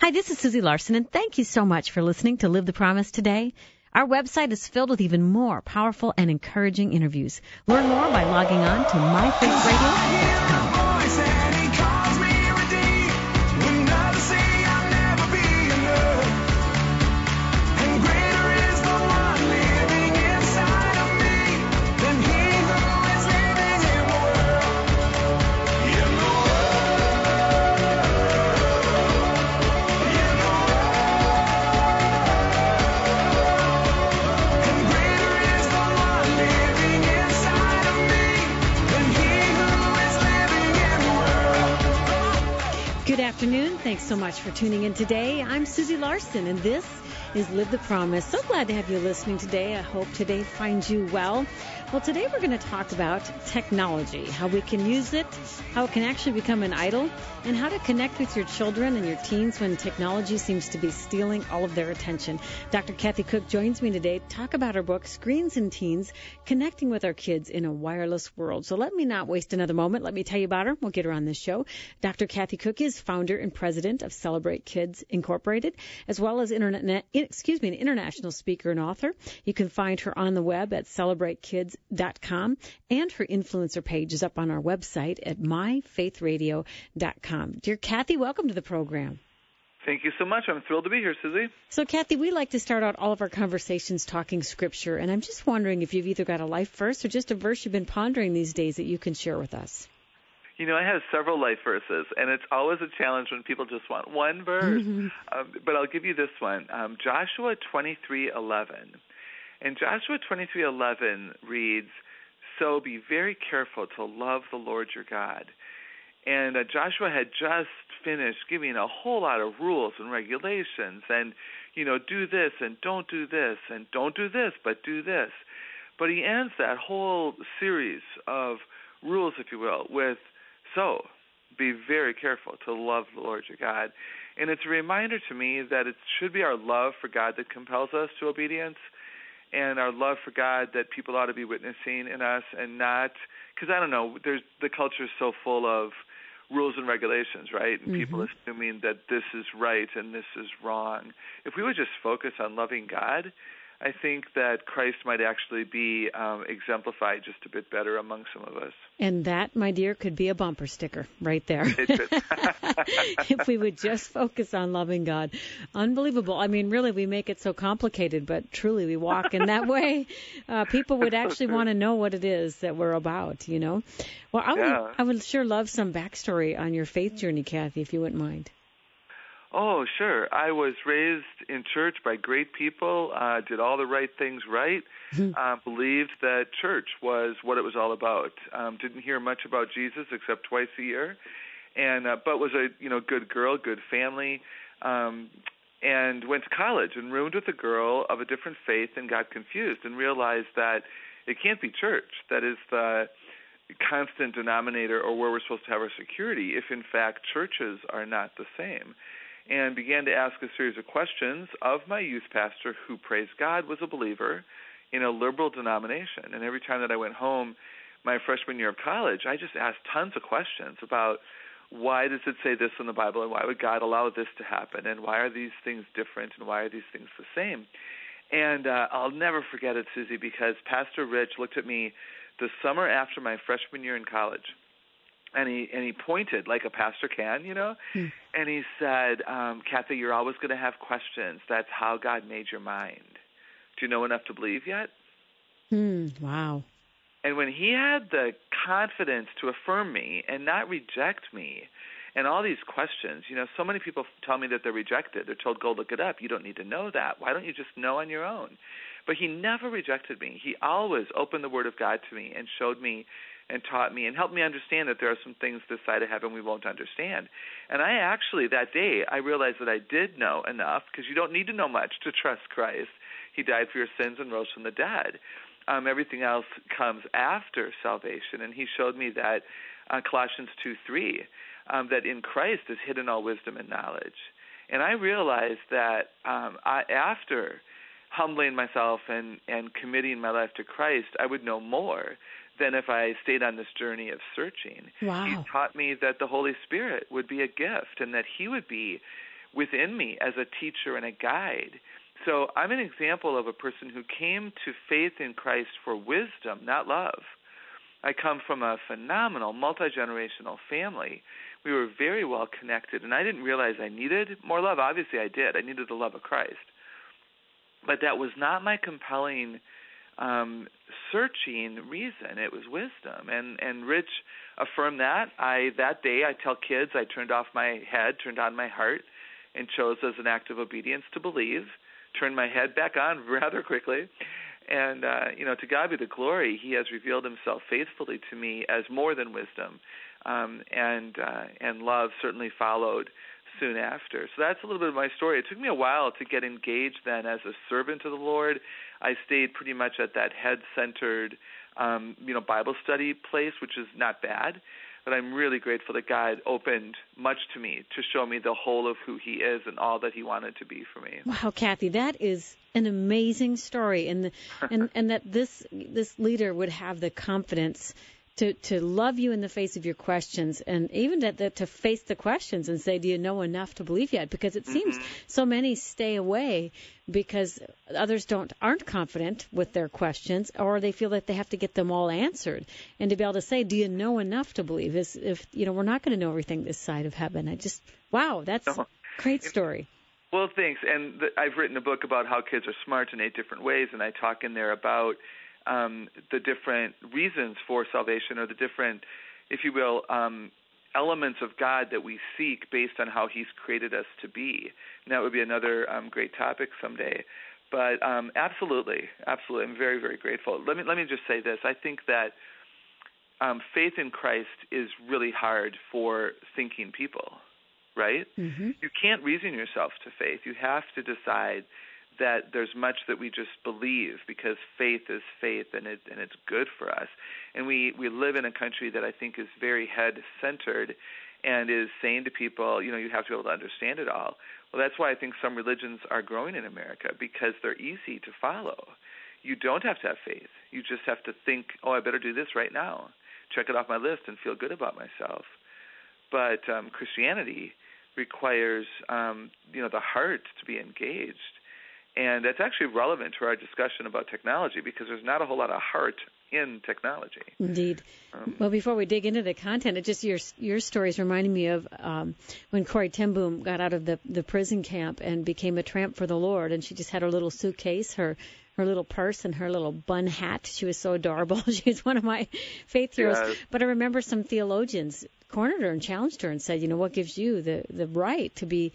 Hi, this is Susie Larson, and thank you so much for listening to Live the Promise today. Our website is filled with even more powerful and encouraging interviews. Learn more by logging on to myfaithradio.com. Good afternoon. Thanks so much for tuning in today. I'm Susie Larson, and this is Live the Promise. So glad to have you listening today. I hope today finds you well. Well, today we're going to talk about technology, how we can use it, how it can actually become an idol, and how to connect with your children and your teens when technology seems to be stealing all of their attention. Dr. Kathy Cook joins me today to talk about her book, Screens and Teens, Connecting with Our Kids in a Wireless World. So let me not waste another moment. Let me tell you about her. We'll get her on this show. Dr. Kathy Cook is founder and president of Celebrate Kids Incorporated, as well as an international speaker and author. You can find her on the web at celebratekids.com, and her influencer page is up on our website at myfaithradio.com. Dear Kathy, welcome to the program. Thank you so much. I'm thrilled to be here, Susie. So, Kathy, we like to start out all of our conversations talking Scripture, and I'm just wondering if you've either got a life verse or just a verse you've been pondering these days that you can share with us. You know, I have several life verses, and it's always a challenge when people just want one verse. But I'll give you this one, Joshua 23:11. And Joshua 23:11 reads, "So be very careful to love the Lord your God." And Joshua had just finished giving a whole lot of rules and regulations and, do this and don't do this and don't do this, but do this. But he ends that whole series of rules, if you will, with, "So be very careful to love the Lord your God." And it's a reminder to me that it should be our love for God that compels us to obedience, and our love for God that people ought to be witnessing in us, and not, because I don't know, the culture is so full of rules and regulations, right? And people assuming that this is right and this is wrong. If we would just focus on loving God, I think that Christ might actually be exemplified just a bit better among some of us. And that, my dear, could be a bumper sticker right there. It could. If we would just focus on loving God. Unbelievable. I mean, really, we make it so complicated, but truly we walk in that way. People would actually want to know what it is that we're about, Well, I would sure love some backstory on your faith journey, Kathy, if you wouldn't mind. Oh, sure. I was raised in church by great people, did all the right things right, believed that church was what it was all about. Didn't hear much about Jesus except twice a year, and but was a good girl, good family, and went to college and roomed with a girl of a different faith and got confused and realized that it can't be church that is the constant denominator or where we're supposed to have our security if, in fact, churches are not the same. And began to ask a series of questions of my youth pastor, who, praise God, was a believer in a liberal denomination. And every time that I went home my freshman year of college, I just asked tons of questions about why does it say this in the Bible, and why would God allow this to happen, and why are these things different, and why are these things the same? And I'll never forget it, Susie, because Pastor Rich looked at me the summer after my freshman year in college, and he pointed like a pastor can, and he said, "Kathy, you're always going to have questions. That's how God made your mind. Do you know enough to believe yet?" Wow. And when he had the confidence to affirm me and not reject me, and all these questions, so many people tell me that they're rejected. They're told, "Go look it up. You don't need to know that. Why don't you just know on your own?" But he never rejected me. He always opened the Word of God to me and showed me and taught me and helped me understand that there are some things this side of heaven we won't understand. And I actually, that day, I realized that I did know enough, because you don't need to know much to trust Christ. He died for your sins and rose from the dead. Everything else comes after salvation. And he showed me that Colossians 2:3, that in Christ is hidden all wisdom and knowledge. And I realized that after humbling myself and committing my life to Christ, I would know more than if I stayed on this journey of searching. Wow. He taught me that the Holy Spirit would be a gift, and that he would be within me as a teacher and a guide. So I'm an example of a person who came to faith in Christ for wisdom, not love. I come from a phenomenal multi-generational family. We were very well connected, and I didn't realize I needed more love. Obviously, I did. I needed the love of Christ. But that was not my compelling searching reason. It was wisdom. And Rich affirmed that. That day, I tell kids I turned off my head, turned on my heart, and chose as an act of obedience to believe, turned my head back on rather quickly. And, to God be the glory. He has revealed himself faithfully to me as more than wisdom. And love certainly followed soon after. So that's a little bit of my story. It took me a while to get engaged then as a servant of the Lord. I stayed pretty much at that head-centered, Bible study place, which is not bad. But I'm really grateful that God opened much to me to show me the whole of who he is and all that he wanted to be for me. Wow, Kathy, that is an amazing story, and that this leader would have the confidence to love you in the face of your questions, and even to face the questions and say, do you know enough to believe yet? Because it seems so many stay away because others aren't confident with their questions, or they feel that they have to get them all answered. And to be able to say, do you know enough to believe, is if we're not going to know everything this side of heaven. That's a great story. Well, thanks. And I've written a book about how kids are smart in 8 different ways, and I talk in there about the different reasons for salvation, or the different, if you will, elements of God that we seek based on how he's created us to be. And that would be another great topic someday. But absolutely. I'm very, very grateful. Let me just say this. I think that faith in Christ is really hard for thinking people, right? Mm-hmm. You can't reason yourself to faith. You have to decide that there's much that we just believe, because faith is faith, and it's good for us. And we live in a country that I think is very head-centered and is saying to people, you have to be able to understand it all. Well, that's why I think some religions are growing in America, because they're easy to follow. You don't have to have faith. You just have to think, I better do this right now, check it off my list, and feel good about myself. But Christianity requires, the heart to be engaged. And that's actually relevant to our discussion about technology, because there's not a whole lot of heart in technology. Indeed. Well, before we dig into the content, it just your story is reminding me of when Corrie ten Boom got out of the prison camp and became a tramp for the Lord, and she just had her little suitcase, her little purse, and her little bun hat. She was so adorable. She was one of my faith heroes. Yes. But I remember some theologians cornered her and challenged her and said, what gives you the right to be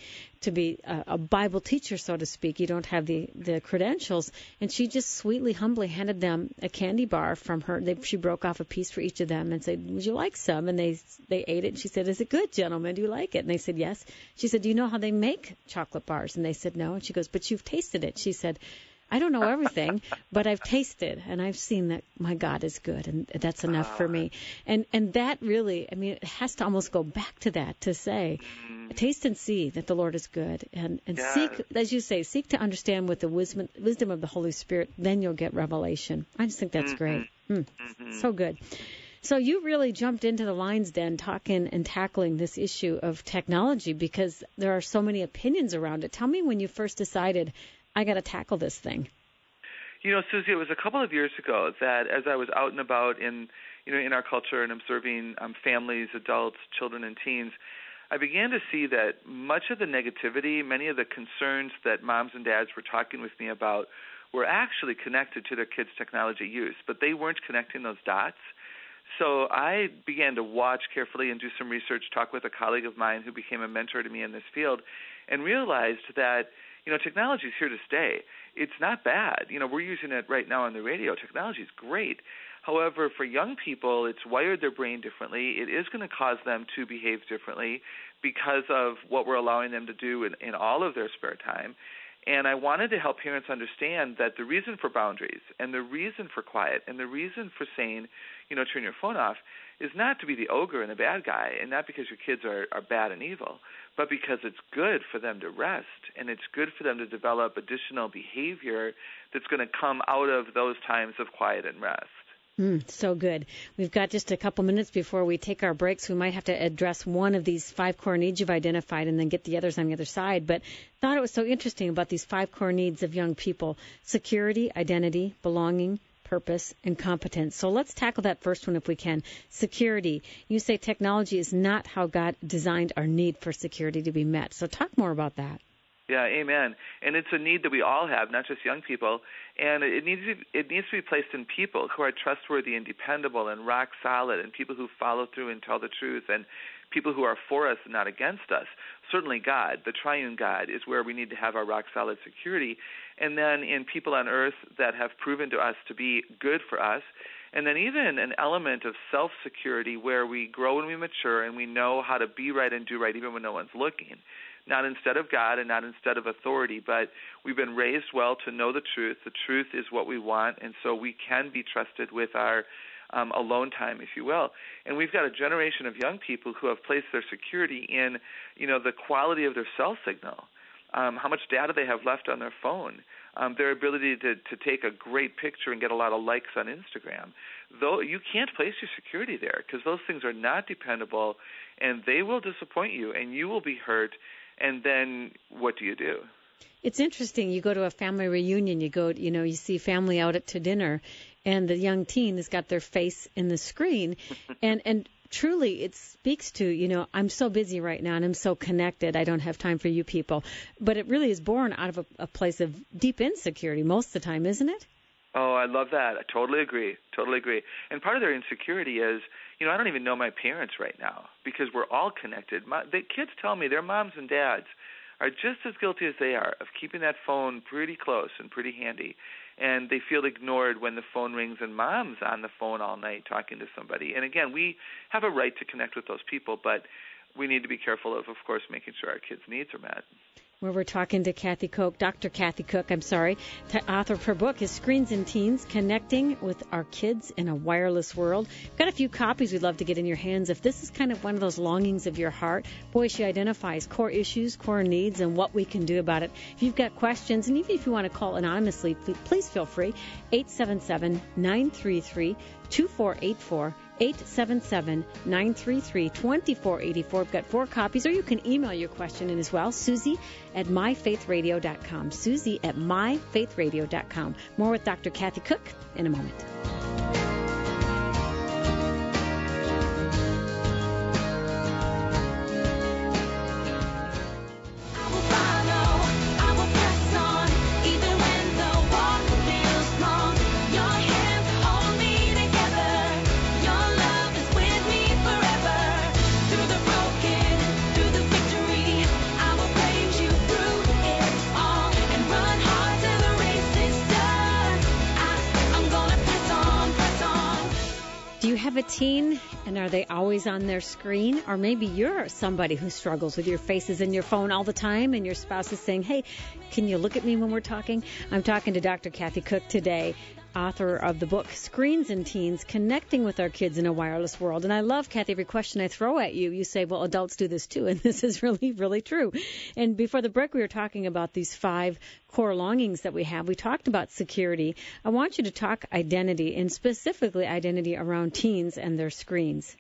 a Bible teacher, so to speak? You don't have the credentials. And she just sweetly, humbly handed them a candy bar from her. She broke off a piece for each of them and said, would you like some? And they ate it. And she said, is it good, gentlemen? Do you like it? And they said, yes. She said, do you know how they make chocolate bars? And they said, no. And she goes, but you've tasted it. She said, I don't know everything, but I've tasted, and I've seen that my God is good, and that's enough for me. And that really, it has to almost go back to that, to say, taste and see that the Lord is good, and seek, as you say, seek to understand with the wisdom of the Holy Spirit, then you'll get revelation. I just think that's great. So good. So you really jumped into the lines then, talking and tackling this issue of technology, because there are so many opinions around it. Tell me when you first decided, I got to tackle this thing. Susie, it was a couple of years ago that as I was out and about in our culture and observing families, adults, children, and teens, I began to see that much of the negativity, many of the concerns that moms and dads were talking with me about were actually connected to their kids' technology use, but they weren't connecting those dots. So I began to watch carefully and do some research, talk with a colleague of mine who became a mentor to me in this field, and realized that technology is here to stay. It's not bad. We're using it right now on the radio. Technology is great. However, for young people, it's wired their brain differently. It is going to cause them to behave differently because of what we're allowing them to do in all of their spare time. And I wanted to help parents understand that the reason for boundaries and the reason for quiet and the reason for saying, turn your phone off, is not to be the ogre and the bad guy, and not because your kids are bad and evil, but because it's good for them to rest, and it's good for them to develop additional behavior that's going to come out of those times of quiet and rest. So good. We've got just a couple minutes before we take our breaks. We might have to address one of these 5 core needs you've identified and then get the others on the other side. But thought it was so interesting about these 5 core needs of young people: security, identity, belonging, purpose, and competence. So let's tackle that first one if we can. Security. You say technology is not how God designed our need for security to be met. So talk more about that. Yeah, amen. And it's a need that we all have, not just young people. And it needs to be placed in people who are trustworthy and dependable and rock solid, and people who follow through and tell the truth, and people who are for us and not against us. Certainly God, the triune God, is where we need to have our rock solid security. And then in people on earth that have proven to us to be good for us. And then even an element of self-security where we grow and we mature and we know how to be right and do right even when no one's looking. Not instead of God and not instead of authority, but we've been raised well to know the truth. The truth is what we want, and so we can be trusted with our alone time, if you will. And we've got a generation of young people who have placed their security in, the quality of their cell signal, how much data they have left on their phone, their ability to take a great picture and get a lot of likes on Instagram. Though you can't place your security there because those things are not dependable, and they will disappoint you, and you will be hurt. And then what do you do? It's interesting. You go to a family reunion, you see family out to dinner, and the young teen has got their face in the screen. and truly it speaks to, I'm so busy right now and I'm so connected. I don't have time for you people. But it really is born out of a place of deep insecurity most of the time, isn't it? Oh, I love that. I totally agree. And part of their insecurity is, I don't even know my parents right now because we're all connected. The kids tell me their moms and dads are just as guilty as they are of keeping that phone pretty close and pretty handy. And they feel ignored when the phone rings and mom's on the phone all night talking to somebody. And again, we have a right to connect with those people, but we need to be careful of course, making sure our kids' needs are met. Where we're talking to Dr. Kathy Cook, author of her book is Screens and Teens, Connecting with Our Kids in a Wireless World. We've got a few copies we'd love to get in your hands. If this is kind of one of those longings of your heart, boy, she identifies core issues, core needs, and what we can do about it. If you've got questions, and even if you want to call anonymously, please feel free, 877-933-2484. 877-933-2484. We've got 4 copies, or you can email your question in as well. Susie@myfaithradio.com. Susie@myfaithradio.com. More with Dr. Kathy Cook in a moment. Have a teen, and are they always on their screen? Or maybe you're somebody who struggles with your faces in your phone all the time, and your spouse is saying, hey, can you look at me when we're talking? I'm talking to Dr. Kathy Cook today, author of the book Screens and Teens, Connecting with Our Kids in a Wireless World. And I love, Kathy, every question I throw at you, you say, well, adults do this too, and this is really, really true. And before the break, we were talking about these 5 core longings that we have. We talked about security. I want you to talk identity, and specifically identity around teens and their screens.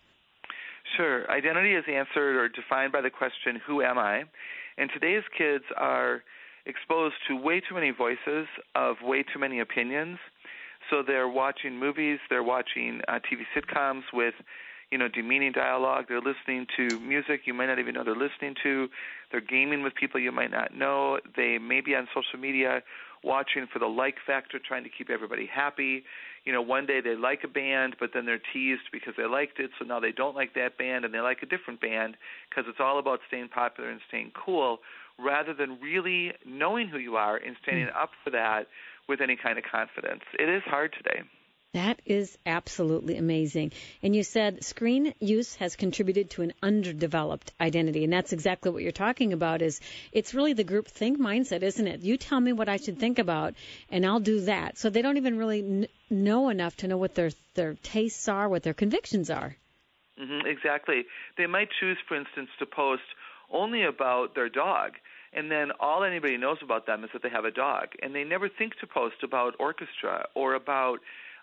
Sure. Identity is answered or defined by the question, who am I? And today's kids are exposed to way too many voices of way too many opinions. So they're watching movies, they're watching TV sitcoms with, demeaning dialogue. They're listening to music you might not even know they're listening to. They're gaming with people you might not know. They may be on social media watching for the like factor, trying to keep everybody happy. One day they like a band, but then they're teased because they liked it, so now they don't like that band and they like a different band because it's all about staying popular and staying cool rather than really knowing who you are and standing up for that with any kind of confidence. It is hard today. That is absolutely amazing. And you said screen use has contributed to an underdeveloped identity, and that's exactly what you're talking about. It's really the group think mindset, isn't it? You tell me what I should think about, and I'll do that. So they don't even really know enough to know what their tastes are, what their convictions are. Mm-hmm, exactly. They might choose, for instance, to post only about their dog, and then all anybody knows about them is that they have a dog, and they never think to post about orchestra or about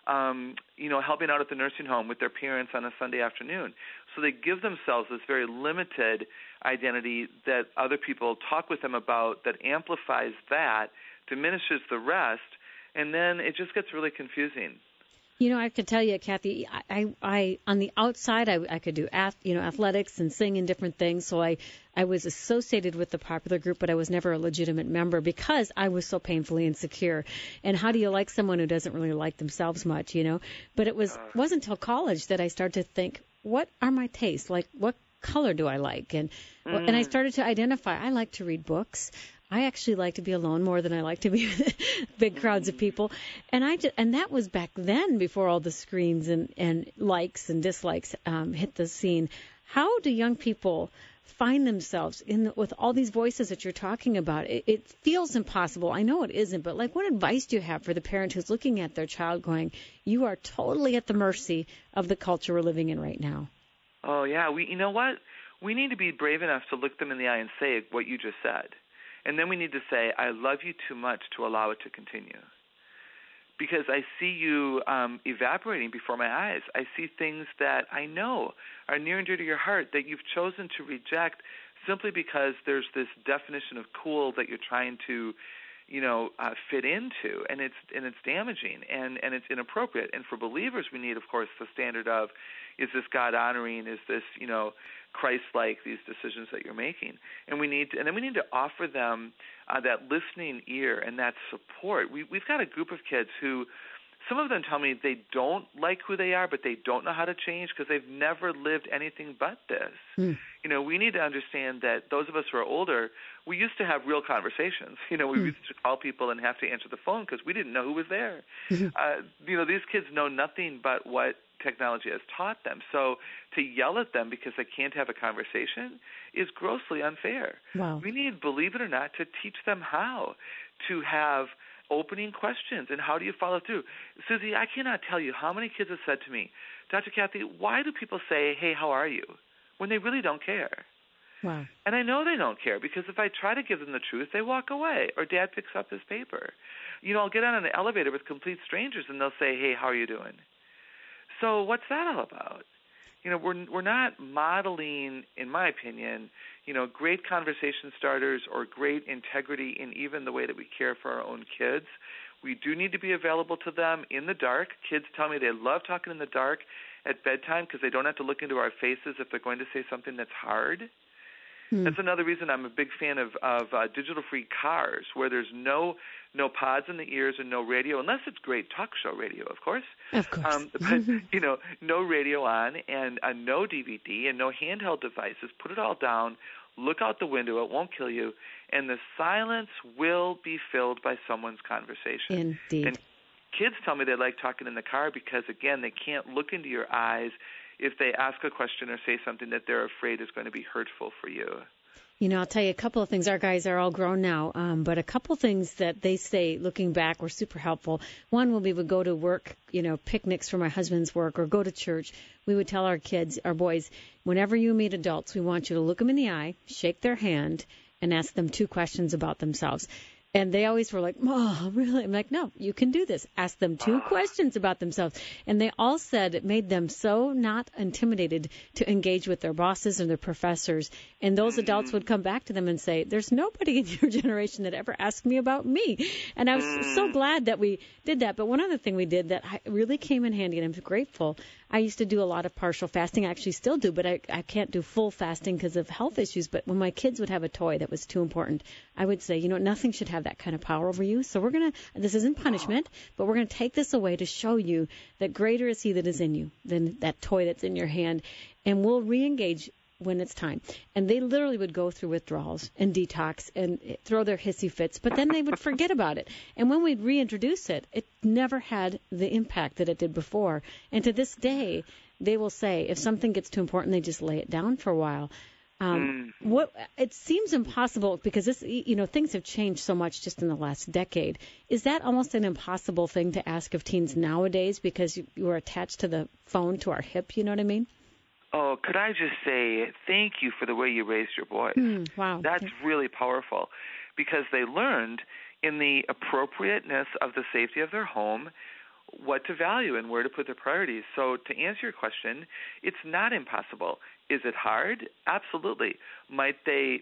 helping out at the nursing home with their parents on a Sunday afternoon. So they give themselves this very limited identity that other people talk with them about that amplifies that, diminishes the rest, and then it just gets really confusing. I could tell you, Kathy, I on the outside, I could do athletics and sing and different things. So I was associated with the popular group, but I was never a legitimate member because I was so painfully insecure. And how do you like someone who doesn't really like themselves much, But it wasn't until college that I started to think, what are my tastes? Like, what color do I like? And I started to identify, I like to read books. I actually like to be alone more than I like to be with big crowds of people. And that was back then before all the screens and likes and dislikes hit the scene. How do young people find themselves with all these voices that you're talking about? It feels impossible. I know it isn't, but what advice do you have for the parent who's looking at their child going, you are totally at the mercy of the culture we're living in right now? Oh, yeah. You know what? We need to be brave enough to look them in the eye and say what you just said. And then we need to say, I love you too much to allow it to continue. Because I see you evaporating before my eyes. I see things that I know are near and dear to your heart that you've chosen to reject simply because there's this definition of cool that you're trying to, fit into, and it's damaging and it's inappropriate. And for believers, we need, of course, the standard of, is this God honoring? Is this, Christ-like, these decisions that you're making? And then we need to offer them that listening ear and that support. We've got a group of kids who, some of them tell me they don't like who they are, but they don't know how to change because they've never lived anything but this. We need to understand that those of us who are older, we used to have real conversations. We used to call people and have to answer the phone because we didn't know who was there. These kids know nothing but what technology has taught them. So to yell at them because they can't have a conversation is grossly unfair. Wow. We need, believe it or not, to teach them how to have opening questions and how do you follow through. Susie, I cannot tell you how many kids have said to me, Dr. Kathy, why do people say, hey, how are you, when they really don't care? Wow. And I know they don't care because if I try to give them the truth, they walk away or Dad picks up his paper. I'll get on an elevator with complete strangers and they'll say, hey, how are you doing? So what's that all about? We're not modeling, in my opinion, great conversation starters or great integrity in even the way that we care for our own kids. We do need to be available to them in the dark. Kids tell me they love talking in the dark at bedtime because they don't have to look into our faces if they're going to say something that's hard. That's another reason I'm a big fan of digital-free cars, where there's no pods in the ears and no radio, unless it's great talk show radio, of course. Of course. But, no radio on and no DVD and no handheld devices. Put it all down. Look out the window. It won't kill you. And the silence will be filled by someone's conversation. Indeed. And kids tell me they like talking in the car because, again, they can't look into your eyes if they ask a question or say something that they're afraid is going to be hurtful for you. I'll tell you a couple of things. Our guys are all grown now, but a couple of things that they say, looking back, were super helpful. One, when we would go to work, picnics for my husband's work or go to church, we would tell our kids, our boys, whenever you meet adults, we want you to look them in the eye, shake their hand, and ask them 2 questions about themselves. And they always were like, oh, really? I'm like, no, you can do this. Ask them 2 questions about themselves. And they all said it made them so not intimidated to engage with their bosses and their professors. And those adults would come back to them and say, there's nobody in your generation that ever asked me about me. And I was so glad that we did that. But one other thing we did that really came in handy, and I'm grateful, I used to do a lot of partial fasting. I actually still do, but I can't do full fasting because of health issues. But when my kids would have a toy that was too important, I would say, nothing should have that kind of power over you. So this isn't punishment, but we're going to take this away to show you that greater is he that is in you than that toy that's in your hand. And we'll re-engage when it's time. And they literally would go through withdrawals and detox and throw their hissy fits, but then they would forget about it. And when we'd reintroduce it, it never had the impact that it did before. And to this day, they will say, if something gets too important, they just lay it down for a while. What it seems impossible because this, things have changed so much just in the last decade. Is that almost an impossible thing to ask of teens nowadays because you are attached to the phone to our hip? You know what I mean? Oh, could I just say thank you for the way you raised your boys. Wow. That's really powerful because they learned in the appropriateness of the safety of their home what to value and where to put their priorities. So to answer your question, it's not impossible. Is it hard? Absolutely. Might they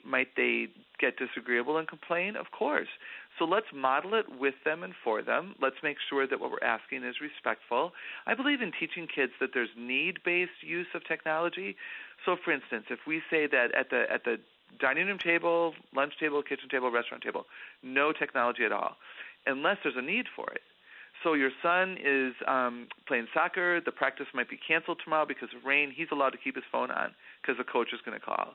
get disagreeable and complain? Of course. So let's model it with them and for them. Let's make sure that what we're asking is respectful. I believe in teaching kids that there's need-based use of technology. So, for instance, if we say that at the dining room table, lunch table, kitchen table, restaurant table, no technology at all, unless there's a need for it. So your son is playing soccer. The practice might be canceled tomorrow because of rain. He's allowed to keep his phone on because the coach is going to call.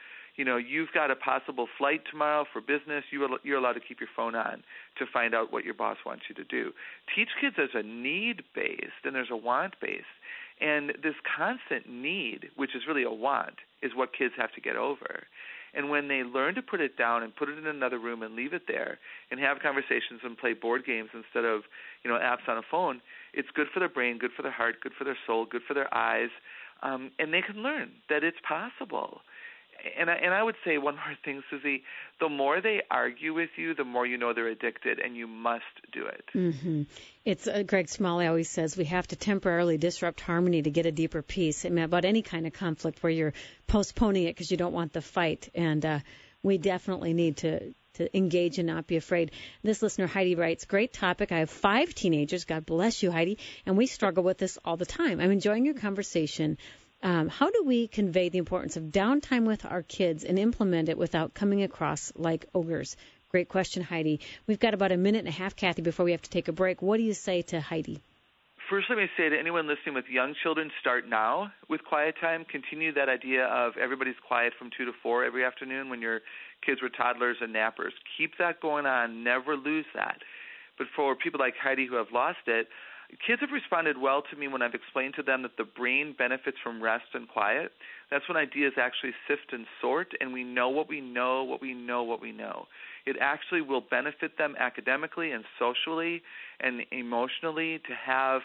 You've got a possible flight tomorrow for business. You're allowed to keep your phone on to find out what your boss wants you to do. Teach kids there's a need-based and there's a want-based. And this constant need, which is really a want, is what kids have to get over. And when they learn to put it down and put it in another room and leave it there and have conversations and play board games instead of, apps on a phone, it's good for their brain, good for their heart, good for their soul, good for their eyes, and they can learn that it's possible. And I would say one more thing, Susie, the more they argue with you, the more you know they're addicted, and you must do it. Mm-hmm. It's Greg Smalley always says we have to temporarily disrupt harmony to get a deeper peace. I mean, about any kind of conflict where you're postponing it because you don't want the fight. And we definitely need to engage and not be afraid. This listener, Heidi, writes, great topic. I have 5 teenagers. God bless you, Heidi. And we struggle with this all the time. I'm enjoying your conversation. How do we convey the importance of downtime with our kids and implement it without coming across like ogres? Great question, Heidi. We've got about a minute and a half, Kathy, before we have to take a break. What do you say to Heidi? First, let me say to anyone listening with young children, start now with quiet time. Continue that idea of everybody's quiet from 2 to 4 every afternoon when your kids were toddlers and nappers. Keep that going on. Never lose that. But for people like Heidi who have lost it, kids have responded well to me when I've explained to them that the brain benefits from rest and quiet. That's when ideas actually sift and sort, and we know what we know, what we know, what we know. It actually will benefit them academically and socially and emotionally to have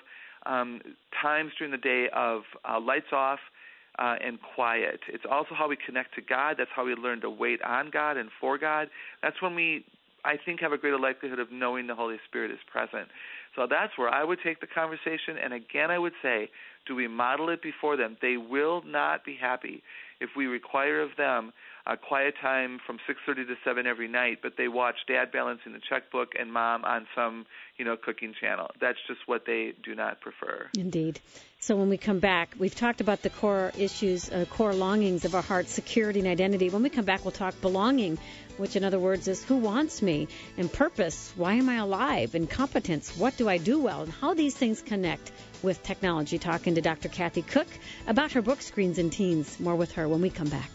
times during the day of lights off and quiet. It's also how we connect to God. That's how we learn to wait on God and for God. That's when we, I think, have a greater likelihood of knowing the Holy Spirit is present. So that's where I would take the conversation. And again, I would say, do we model it before them? They will not be happy if we require of them a quiet time from 6:30 to 7 every night, but they watch Dad balancing the checkbook and Mom on some, cooking channel. That's just what they do not prefer. Indeed. So when we come back, we've talked about the core issues, core longings of our heart, security and identity. When we come back, we'll talk belonging, which in other words is who wants me, and purpose, why am I alive, and competence, what do I do well, and how these things connect with technology. Talking to Dr. Kathy Cook about her book, Screens and Teens. More with her when we come back.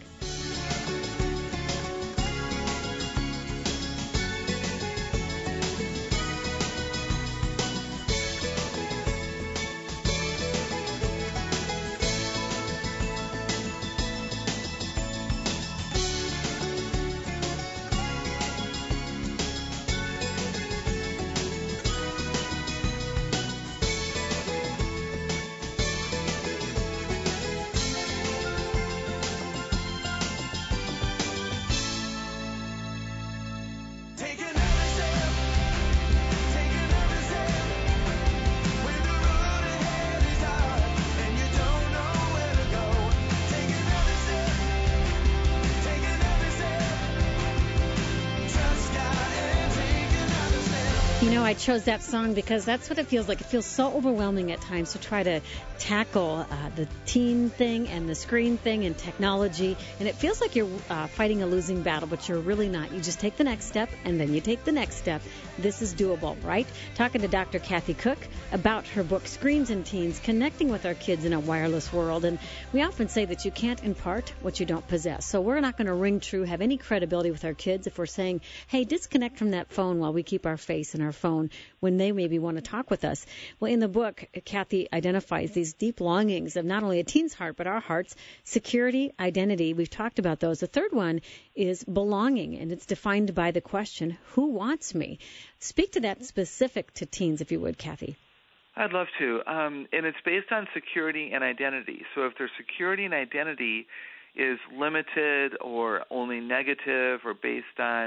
I chose that song because that's what it feels like. It feels so overwhelming at times to try to tackle the teen thing and the screen thing and technology. And it feels like you're fighting a losing battle, but you're really not. You just take the next step, and then you take the next step. This is doable, right? Talking to Dr. Kathy Cook about her book, Screens and Teens, connecting with our kids in a wireless world. And we often say that you can't impart what you don't possess. So we're not going to ring true, have any credibility with our kids if we're saying, hey, disconnect from that phone while we keep our face in our phone when they maybe want to talk with us. Well, in the book, Kathy identifies these deep longings of not only a teen's heart, but our hearts, security, identity. We've talked about those. The third one is belonging, and it's defined by the question, who wants me? Speak to that specific to teens, if you would, Kathy. I'd love to. And it's based on security and identity. So if their security and identity is limited or only negative or based on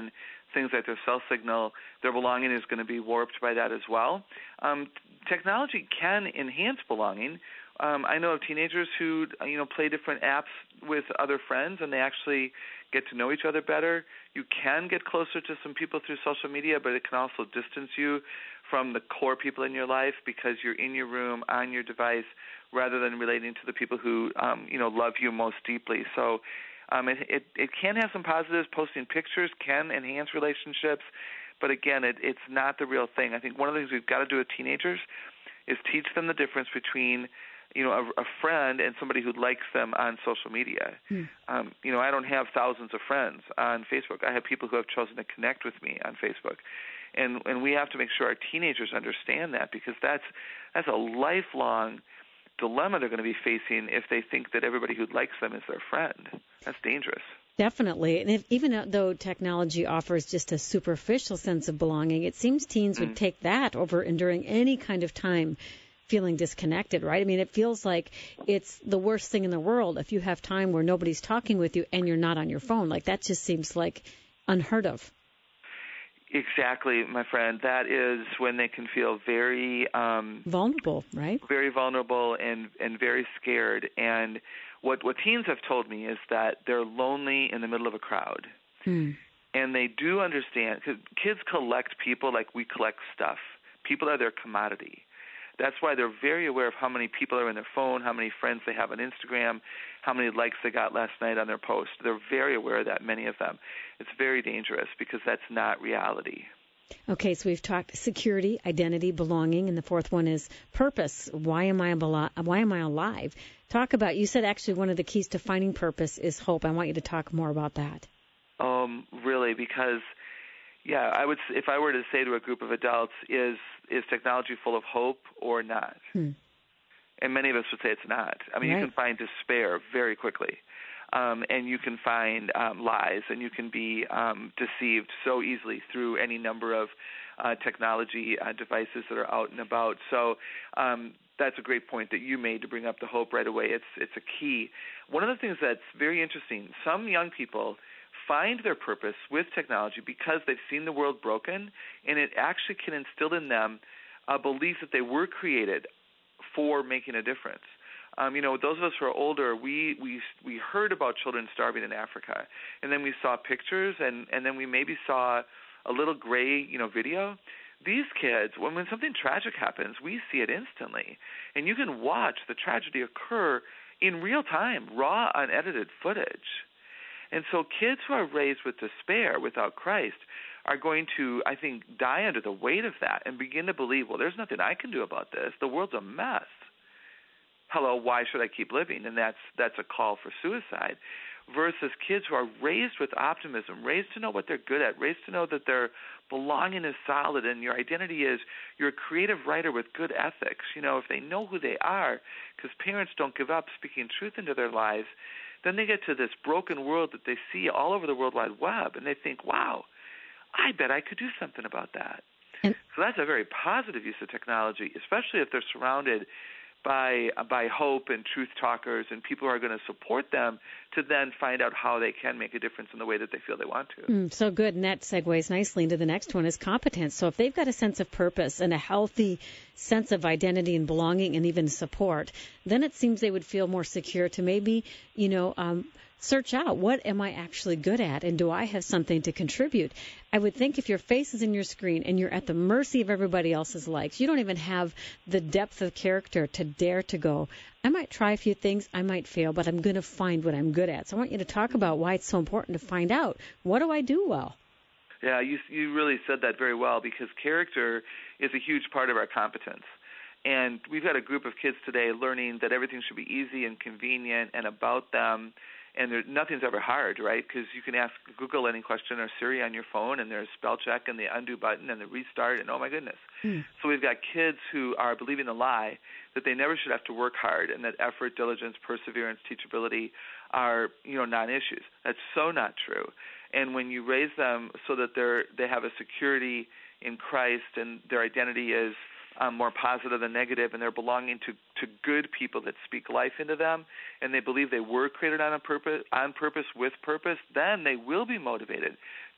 things like their cell signal, their belonging is going to be warped by that as well. Technology can enhance belonging. I know of teenagers who, play different apps with other friends, and they actually get to know each other better. You can get closer to some people through social media, but it can also distance you from the core people in your life because you're in your room, on your device, rather than relating to the people who, love you most deeply. So it can have some positives. Posting pictures can enhance relationships, but again, it's not the real thing. I think one of the things we've got to do with teenagers is teach them the difference between a friend and somebody who likes them on social media. I don't have thousands of friends on Facebook. I have people who have chosen to connect with me on Facebook. And we have to make sure our teenagers understand that, because that's a lifelong dilemma they're going to be facing if they think that everybody who likes them is their friend. That's dangerous. Definitely. And even though technology offers just a superficial sense of belonging, it seems teens would take that over enduring any kind of time feeling disconnected, right? I mean, it feels like it's the worst thing in the world if you have time where nobody's talking with you and you're not on your phone. Like, that just seems like unheard of. Exactly, my friend. That is when they can feel very vulnerable, right? Very vulnerable and very scared. And what teens have told me is that they're lonely in the middle of a crowd. And they do understand, because kids collect people like we collect stuff. People are their commodity. That's why they're very aware of how many people are in their phone, how many friends they have on Instagram, how many likes they got last night on their post. They're very aware of that, many of them. It's very dangerous because that's not reality. Okay, so we've talked security, identity, belonging, and the fourth one is purpose. Why am I alive? Talk about, you said actually one of the keys to finding purpose is hope. I want you to talk more about that. Really, because I would, if I were to say to a group of adults, is technology full of hope or not? And many of us would say it's not. I mean, You can find despair very quickly, and you can find lies, and you can be deceived so easily through any number of technology devices that are out and about. So that's a great point that you made to bring up the hope right away. It's a key. One of the things that's very interesting, some young people find their purpose with technology because they've seen the world broken, and it actually can instill in them a belief that they were created for making a difference. Those of us who are older, we heard about children starving in Africa, and then we saw pictures, and then we maybe saw a little gray, video. These kids, when something tragic happens, we see it instantly, and you can watch the tragedy occur in real time, raw, unedited footage. And so kids who are raised with despair without Christ are going to, I think, die under the weight of that and begin to believe, well, there's nothing I can do about this. The world's a mess. Hello, why should I keep living? And that's a call for suicide. Versus kids who are raised with optimism, raised to know what they're good at, raised to know that their belonging is solid and your identity is you're a creative writer with good ethics. If they know who they are, because parents don't give up speaking truth into their lives, then they get to this broken world that they see all over the World Wide Web, and they think, wow, I bet I could do something about that. So that's a very positive use of technology, especially if they're surrounded by hope and truth talkers and people who are going to support them to then find out how they can make a difference in the way that they feel they want to. So good, and that segues nicely into the next one is competence. So if they've got a sense of purpose and a healthy sense of identity and belonging and even support, then it seems they would feel more secure to maybe, search out, what am I actually good at, and do I have something to contribute? I would think if your face is in your screen and you're at the mercy of everybody else's likes, you don't even have the depth of character to dare to go, I might try a few things, I might fail, but I'm going to find what I'm good at. So I want you to talk about why it's so important to find out, what do I do well? Yeah, you really said that very well, because character is a huge part of our competence. And we've got a group of kids today learning that everything should be easy and convenient and about them, and nothing's ever hard, right? Because you can ask Google any question or Siri on your phone, and there's spell check and the undo button and the restart, and oh my goodness. So we've got kids who are believing the lie that they never should have to work hard, and that effort, diligence, perseverance, teachability are, non-issues. That's so not true. And when you raise them so that they have a security in Christ and their identity is more positive than negative, and they're belonging to good people that speak life into them, and they believe they were created on purpose with purpose, then they will be motivated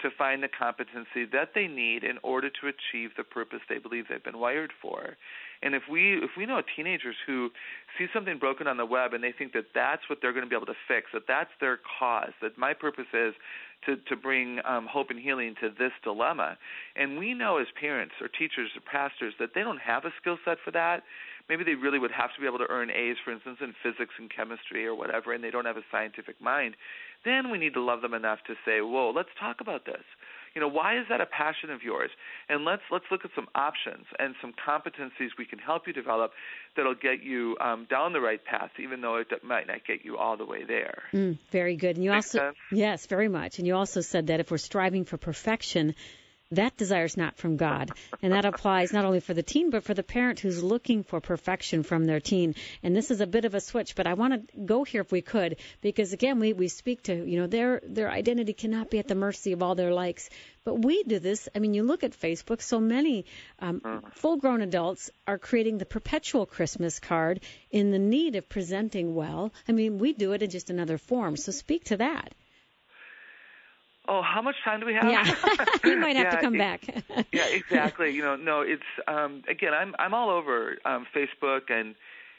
to find the competency that they need in order to achieve the purpose they believe they've been wired for. And if we know teenagers who see something broken on the web and they think that that's what they're going to be able to fix, that that's their cause, that my purpose is to bring hope and healing to this dilemma, and we know as parents or teachers or pastors that they don't have a skill set for that, maybe they really would have to be able to earn A's, for instance, in physics and chemistry or whatever, and they don't have a scientific mind, then we need to love them enough to say, whoa, let's talk about this. Why is that a passion of yours? And let's look at some options and some competencies we can help you develop that'll get you down the right path, even though it might not get you all the way there. Very good. And you Makes sense? Yes, very much. And you also said that if we're striving for perfection, that desire is not from God. And that applies not only for the teen, but for the parent who's looking for perfection from their teen. And this is a bit of a switch, but I want to go here if we could, because, again, we speak to, their identity cannot be at the mercy of all their likes. But we do this. I mean, you look at Facebook, so many full-grown adults are creating the perpetual Christmas card in the need of presenting well. I mean, we do it in just another form. So speak to that. Oh, how much time do we have? Yeah, you might have to come back. Yeah, exactly. No, it's again, I'm all over Facebook and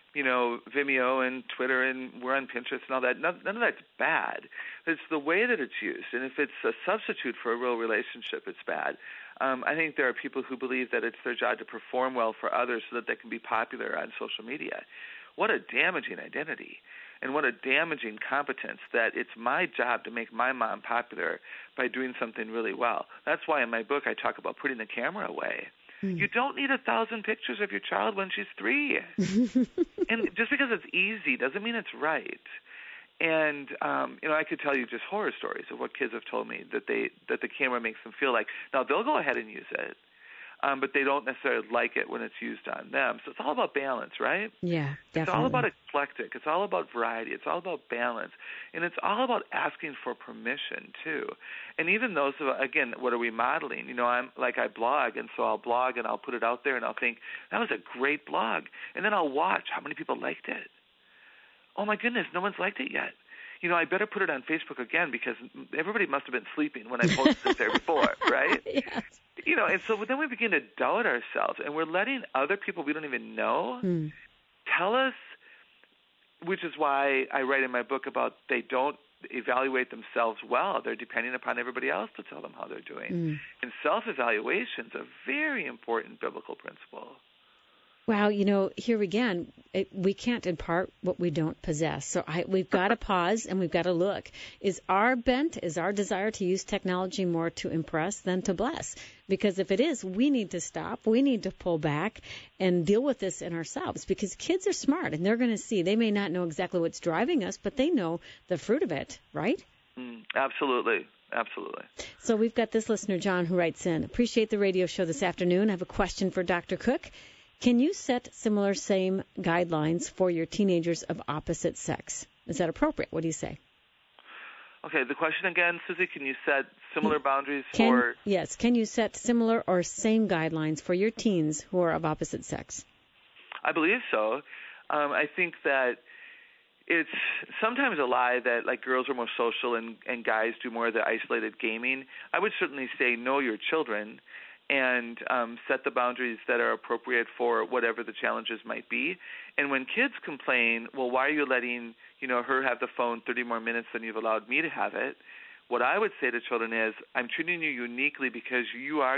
Vimeo and Twitter, and we're on Pinterest and all that. None of that's bad. It's the way that it's used, and if it's a substitute for a real relationship, it's bad. I think there are people who believe that it's their job to perform well for others so that they can be popular on social media. What a damaging identity. And what a damaging competence that it's my job to make my mom popular by doing something really well. That's why in my book I talk about putting the camera away. You don't need 1,000 pictures of your child when she's 3. And just because it's easy doesn't mean it's right. And, I could tell you just horror stories of what kids have told me that the camera makes them feel like. Now, they'll go ahead and use it. But they don't necessarily like it when it's used on them. So it's all about balance, right? Yeah, definitely. It's all about eclectic. It's all about variety. It's all about balance. And it's all about asking for permission, too. And even those, again, what are we modeling? I blog, and so I'll blog and I'll put it out there and I'll think, that was a great blog. And then I'll watch how many people liked it. Oh, my goodness, no one's liked it yet. I better put it on Facebook again because everybody must have been sleeping when I posted it there before, right? Yes. And so then we begin to doubt ourselves, and we're letting other people we don't even know tell us, which is why I write in my book about they don't evaluate themselves well. They're depending upon everybody else to tell them how they're doing. And self-evaluation is a very important biblical principle. Wow, here again, we can't impart what we don't possess. So we've got to pause and we've got to look. Is our desire to use technology more to impress than to bless? Because if it is, we need to stop. We need to pull back and deal with this in ourselves because kids are smart and they're going to see. They may not know exactly what's driving us, but they know the fruit of it, right? Absolutely. Absolutely. So we've got this listener, John, who writes in, appreciate the radio show this afternoon. I have a question for Dr. Cook. Can you set same guidelines for your teenagers of opposite sex? Is that appropriate? What do you say? Okay, the question again, Susie, can you set similar boundaries for... Yes, can you set similar or same guidelines for your teens who are of opposite sex? I believe so. I think that it's sometimes a lie that girls are more social and guys do more of the isolated gaming. I would certainly say know your children and set the boundaries that are appropriate for whatever the challenges might be. And when kids complain, well, why are you letting her have the phone 30 more minutes than you've allowed me to have it? What I would say to children is, I'm treating you uniquely because you are